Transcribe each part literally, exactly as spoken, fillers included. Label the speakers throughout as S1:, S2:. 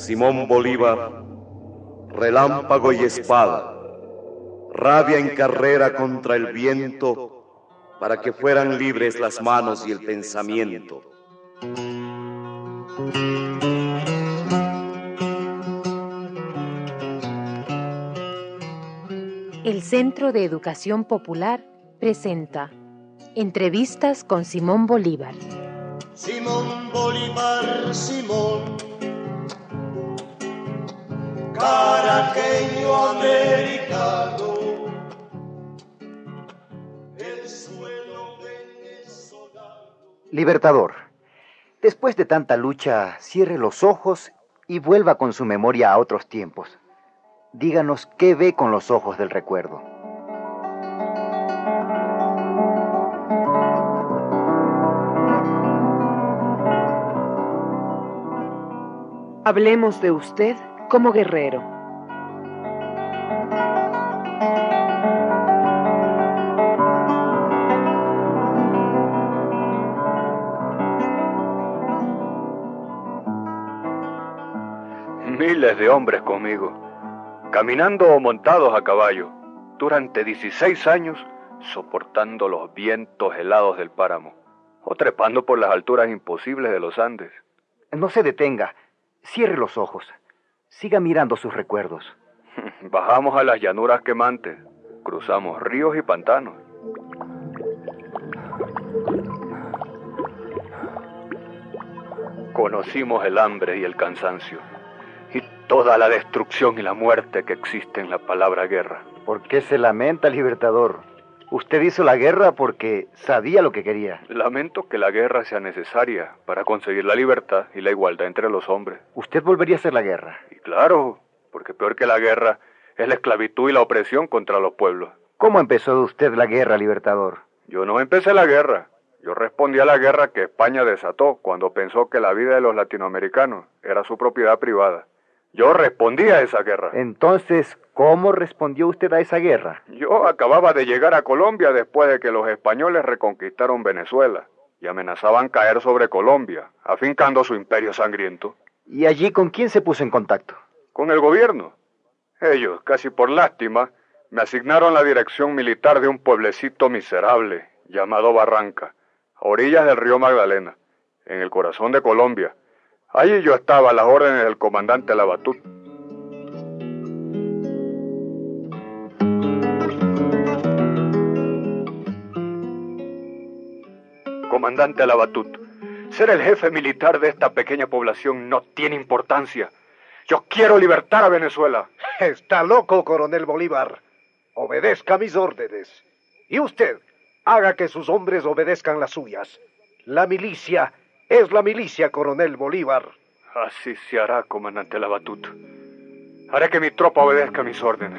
S1: Simón Bolívar, relámpago y espada, rabia en carrera contra el viento, para que fueran libres las manos y el pensamiento.
S2: El Centro de Educación Popular presenta Entrevistas con Simón Bolívar.
S3: Simón Bolívar, Simón, caraqueño americano, el suelo venezolano.
S4: Libertador, después de tanta lucha, cierre los ojos y vuelva con su memoria a otros tiempos. Díganos qué ve con los ojos del recuerdo.
S5: Hablemos de usted como guerrero.
S6: Miles de hombres conmigo, caminando o montados a caballo, durante dieciséis años, soportando los vientos helados del páramo, o trepando por las alturas imposibles de los Andes.
S4: No se detenga, cierre los ojos, siga mirando sus recuerdos.
S6: Bajamos a las llanuras quemantes, cruzamos ríos y pantanos. Conocimos el hambre y el cansancio, y toda la destrucción y la muerte que existe en la palabra guerra.
S4: ¿Por qué se lamenta, Libertador? Usted hizo la guerra porque sabía lo que quería.
S6: Lamento que la guerra sea necesaria para conseguir la libertad y la igualdad entre los hombres.
S4: ¿Usted volvería a hacer la guerra?
S6: Y claro, porque peor que la guerra es la esclavitud y la opresión contra los pueblos.
S4: ¿Cómo empezó usted la guerra, Libertador?
S6: Yo no empecé la guerra. Yo respondí a la guerra que España desató cuando pensó que la vida de los latinoamericanos era su propiedad privada. Yo respondí a esa guerra.
S4: Entonces, ¿cómo respondió usted a esa guerra?
S6: Yo acababa de llegar a Colombia después de que los españoles reconquistaron Venezuela y amenazaban caer sobre Colombia, afincando su imperio sangriento.
S4: ¿Y allí con quién se puso en contacto?
S6: Con el gobierno. Ellos, casi por lástima, me asignaron la dirección militar de un pueblecito miserable llamado Barranca, a orillas del río Magdalena, en el corazón de Colombia. Allí yo estaba a las órdenes del comandante Labatut. Comandante Labatut, ser el jefe militar de esta pequeña población no tiene importancia. Yo quiero libertar a Venezuela.
S7: Está loco, coronel Bolívar. Obedezca mis órdenes. Y usted, haga que sus hombres obedezcan las suyas. La milicia es la milicia, coronel Bolívar.
S6: Así se hará, comandante Labatut. Haré que mi tropa obedezca mis órdenes.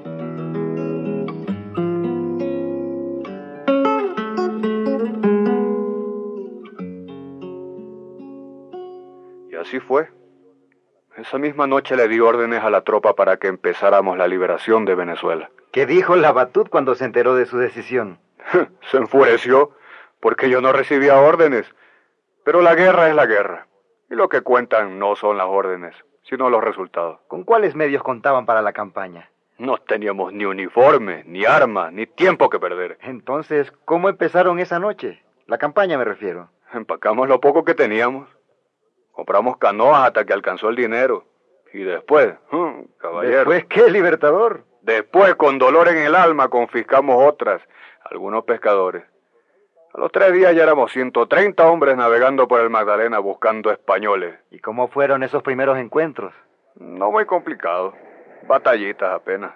S6: Y así fue. Esa misma noche le di órdenes a la tropa para que empezáramos la liberación de Venezuela.
S4: ¿Qué dijo Labatut cuando se enteró de su decisión?
S6: Se enfureció porque yo no recibía órdenes. Pero la guerra es la guerra. Y lo que cuentan no son las órdenes, sino los resultados.
S4: ¿Con cuáles medios contaban para la campaña?
S6: No teníamos ni uniforme, ni arma, ni tiempo que perder.
S4: Entonces, ¿cómo empezaron esa noche? La campaña me refiero.
S6: Empacamos lo poco que teníamos. Compramos canoas hasta que alcanzó el dinero. Y después, hmm, caballero.
S4: ¿Después qué, Libertador?
S6: Después, con dolor en el alma, confiscamos otras, algunos pescadores. A los tres días ya éramos ciento treinta hombres navegando por el Magdalena buscando españoles.
S4: ¿Y cómo fueron esos primeros encuentros?
S6: No muy complicado. Batallitas apenas.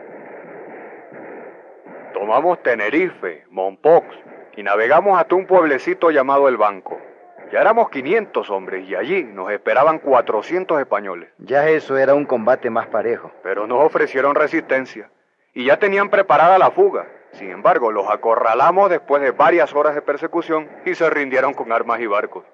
S6: Tomamos Tenerife, Mompox, y navegamos hasta un pueblecito llamado El Banco. Ya éramos quinientos hombres y allí nos esperaban cuatrocientos españoles.
S4: Ya eso era un combate más parejo.
S6: Pero nos ofrecieron resistencia y ya tenían preparada la fuga. Sin embargo, los acorralamos después de varias horas de persecución y se rindieron con armas y barcos.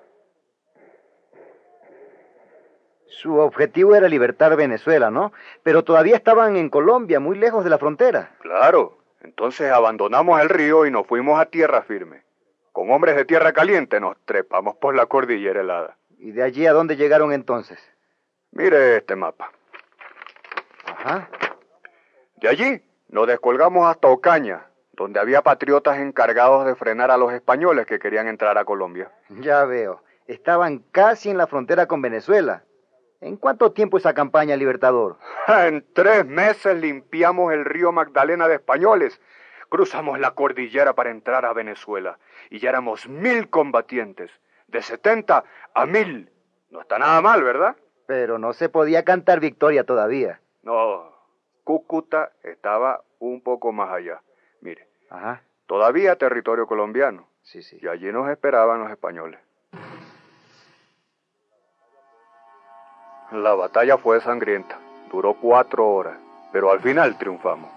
S4: Su objetivo era libertar Venezuela, ¿no? Pero todavía estaban en Colombia, muy lejos de la frontera.
S6: Claro. Entonces abandonamos el río y nos fuimos a tierra firme. Con hombres de tierra caliente nos trepamos por la cordillera helada.
S4: ¿Y de allí a dónde llegaron entonces?
S6: Mire este mapa.
S4: Ajá.
S6: De allí nos descolgamos hasta Ocaña, donde había patriotas encargados de frenar a los españoles que querían entrar a Colombia.
S4: Ya veo. Estaban casi en la frontera con Venezuela. ¿En cuánto tiempo esa campaña, Libertador?
S6: En tres meses limpiamos el río Magdalena de españoles. Cruzamos la cordillera para entrar a Venezuela. Y ya éramos mil combatientes. De setenta a mil. No está nada mal, ¿verdad?
S4: Pero no se podía cantar victoria todavía.
S6: No, Cúcuta estaba un poco más allá. Mire,
S4: Ajá.
S6: todavía territorio colombiano.
S4: Sí, sí.
S6: Y allí nos esperaban los españoles. La batalla fue sangrienta. Duró cuatro horas, pero al final triunfamos.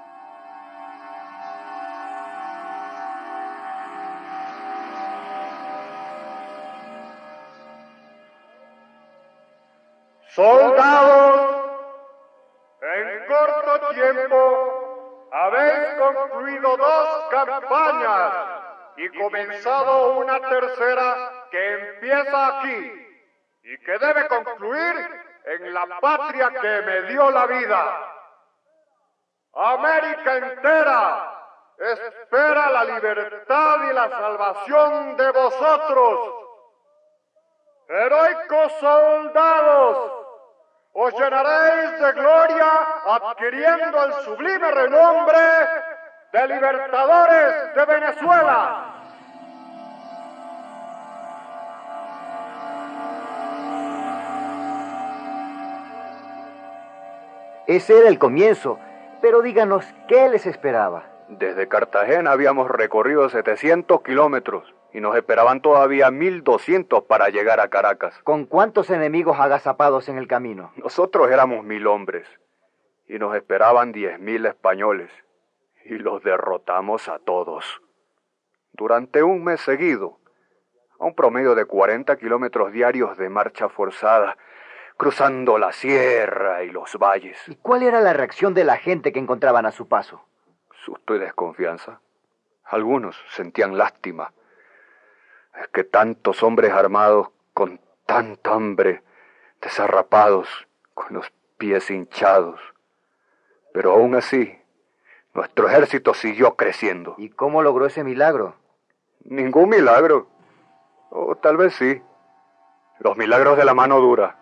S3: Soldados, en corto tiempo habéis concluido dos campañas y comenzado una tercera que empieza aquí y que debe concluir en la patria que me dio la vida. América entera espera la libertad y la salvación de vosotros. Heroicos soldados, os llenaréis de gloria adquiriendo el sublime renombre de libertadores de Venezuela.
S4: Ese era el comienzo, pero díganos, ¿qué les esperaba?
S6: Desde Cartagena habíamos recorrido setecientos kilómetros y nos esperaban todavía mil doscientos para llegar a Caracas.
S4: ¿Con cuántos enemigos agazapados en el camino?
S6: Nosotros éramos mil hombres y nos esperaban diez mil españoles y los derrotamos a todos. Durante un mes seguido, a un promedio de cuarenta kilómetros diarios de marcha forzada, cruzando la sierra y los valles.
S4: ¿Y cuál era la reacción de la gente que encontraban a su paso?
S6: Susto y desconfianza. Algunos sentían lástima. Es que tantos hombres armados con tanta hambre, desarrapados, con los pies hinchados. Pero aún así, nuestro ejército siguió creciendo.
S4: ¿Y cómo logró ese milagro?
S6: Ningún milagro. O tal vez sí. Los milagros de la mano dura.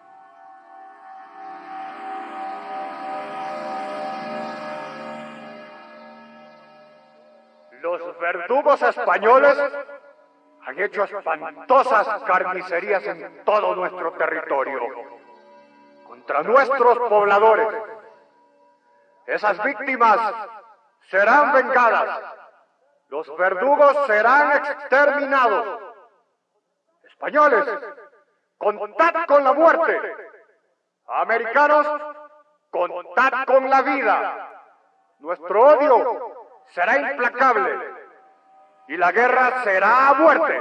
S3: Los verdugos españoles han hecho espantosas carnicerías en todo nuestro territorio contra nuestros pobladores. Esas víctimas serán vengadas. Los verdugos serán exterminados. Españoles, contad con la muerte. Americanos, contad con la vida. Nuestro odio será implacable y la guerra será a muerte.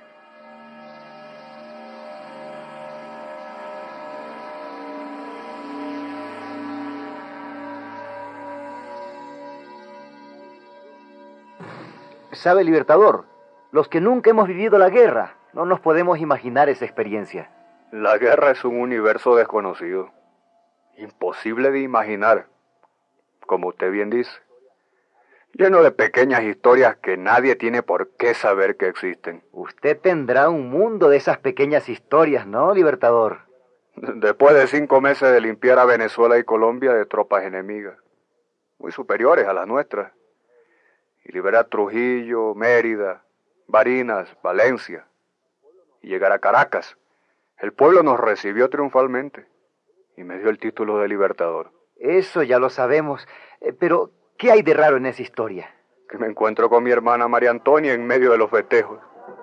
S4: ¿Sabe, Libertador? Los que nunca hemos vivido la guerra, no nos podemos imaginar esa experiencia.
S6: La guerra es un universo desconocido, imposible de imaginar, como usted bien dice, lleno de pequeñas historias que nadie tiene por qué saber que existen.
S4: Usted tendrá un mundo de esas pequeñas historias, ¿no, Libertador?
S6: Después de cinco meses de limpiar a Venezuela y Colombia de tropas enemigas, muy superiores a las nuestras, y liberar Trujillo, Mérida, Barinas, Valencia, y llegar a Caracas, el pueblo nos recibió triunfalmente y me dio el título de libertador.
S4: Eso ya lo sabemos, eh, pero ¿qué hay de raro en esa historia?
S6: Que me encuentro con mi hermana María Antonia en medio de los festejos.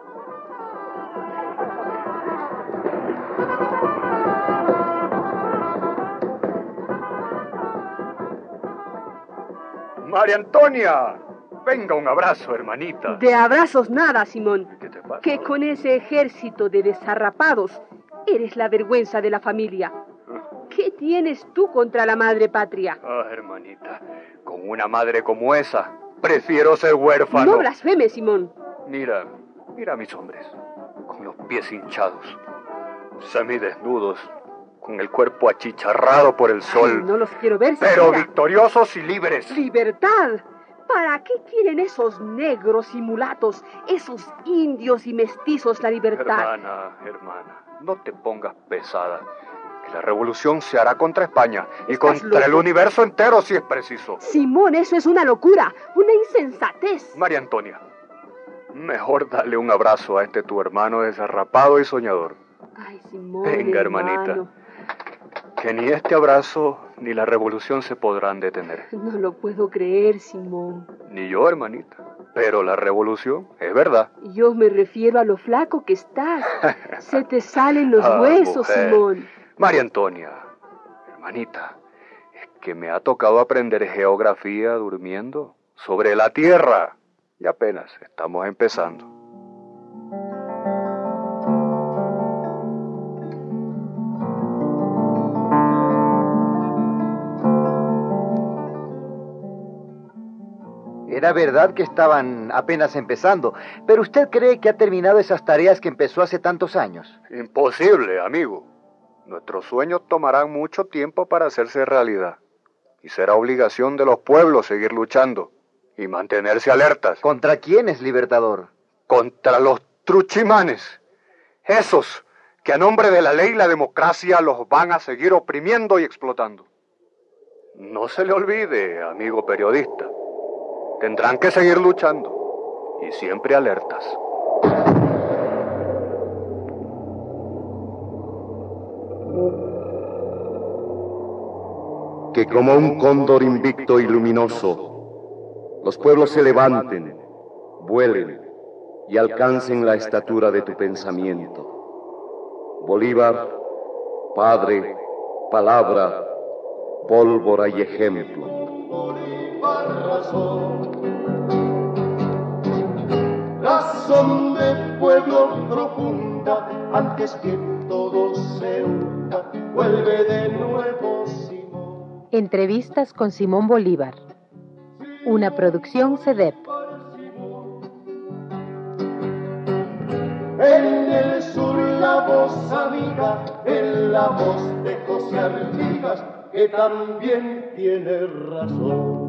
S6: María Antonia, venga un abrazo, hermanita.
S5: De abrazos nada, Simón.
S6: ¿Qué te pasa?
S5: Que con ese ejército de desarrapados eres la vergüenza de la familia. ¿Qué tienes tú contra la madre patria?
S6: Ah, hermanita, con una madre como esa, prefiero ser huérfano.
S5: No blasfemes, Simón.
S6: Mira, mira a mis hombres, con los pies hinchados, semidesnudos, con el cuerpo achicharrado por el sol.
S5: Ay, no los quiero ver
S6: pero
S5: siquiera.
S6: victoriosos y libres.
S5: ¡Libertad! ¿Para qué quieren esos negros y mulatos, esos indios y mestizos la libertad?
S6: Hermana, hermana, no te pongas pesada. Que la revolución se hará contra España y contra
S5: loco.
S6: el universo entero si es preciso.
S5: Simón, eso es una locura, una insensatez.
S6: María Antonia, mejor dale un abrazo a este tu hermano desarrapado y soñador.
S5: Ay, Simón,
S6: Venga,
S5: hermano.
S6: hermanita, que ni este abrazo ni la revolución se podrán detener.
S5: No lo puedo creer, Simón.
S6: Ni yo, hermanita, pero la revolución es verdad.
S5: Yo me refiero a lo flaco que estás. Se te salen los
S6: Ah,
S5: huesos,
S6: mujer.
S5: Simón.
S6: María Antonia, hermanita, es que me ha tocado aprender geografía durmiendo sobre la tierra y apenas estamos empezando.
S4: Era verdad que estaban apenas empezando, pero ¿usted cree que ha terminado esas tareas que empezó hace tantos años?
S6: Imposible, amigo. Nuestros sueños tomarán mucho tiempo para hacerse realidad. Y será obligación de los pueblos seguir luchando y mantenerse alertas.
S4: ¿Contra quién es, Libertador?
S6: Contra los truchimanes. Esos que a nombre de la ley y la democracia los van a seguir oprimiendo y explotando. No se le olvide, amigo periodista. Tendrán que seguir luchando y siempre alertas.
S1: Que como un cóndor invicto y luminoso, los pueblos se levanten, vuelen y alcancen la estatura de tu pensamiento. Bolívar, padre, palabra, pólvora y ejemplo.
S8: Razón de pueblo profunda, antes que todo se hunda, vuelve de nuevo Simón.
S2: Entrevistas con Simón Bolívar. Una producción C E D E P.
S8: En el sur la voz amiga, en la voz de José Artigas, que también tiene razón.